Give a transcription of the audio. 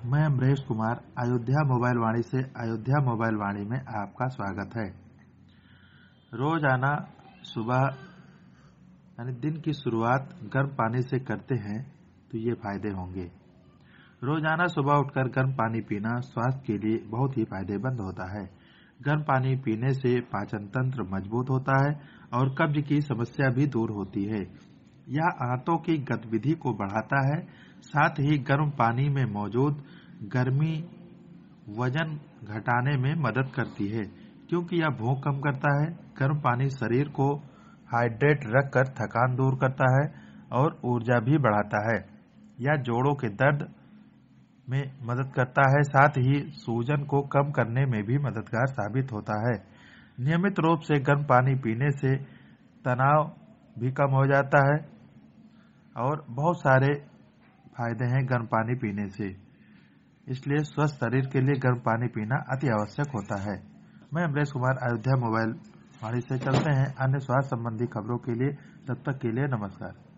मैं अमरेश कुमार अयोध्या मोबाइल वाणी से अयोध्या मोबाइल वाणी में आपका स्वागत है। रोजाना सुबह यानी दिन की शुरुआत गर्म पानी से करते हैं तो ये फायदे होंगे। रोजाना सुबह उठकर गर्म पानी पीना स्वास्थ्य के लिए बहुत ही फायदेमंद होता है। गर्म पानी पीने से पाचन तंत्र मजबूत होता है और कब्ज की समस्या भी दूर होती है। यह आंतों की गतिविधि को बढ़ाता है। साथ ही गर्म पानी में मौजूद गर्मी वजन घटाने में मदद करती है, क्योंकि यह भूख कम करता है। गर्म पानी शरीर को हाइड्रेट रखकर थकान दूर करता है और ऊर्जा भी बढ़ाता है। यह जोड़ों के दर्द में मदद करता है, साथ ही सूजन को कम करने में भी मददगार साबित होता है। नियमित रूप से गर्म पानी पीने से तनाव भी कम हो जाता है और बहुत सारे फायदे हैं गर्म पानी पीने से। इसलिए स्वस्थ शरीर के लिए गर्म पानी पीना अति आवश्यक होता है। मैं अमरेश कुमार अयोध्या मोबाइल वाणी से चलते हैं अन्य स्वास्थ्य संबंधी खबरों के लिए। तब तक के लिए नमस्कार।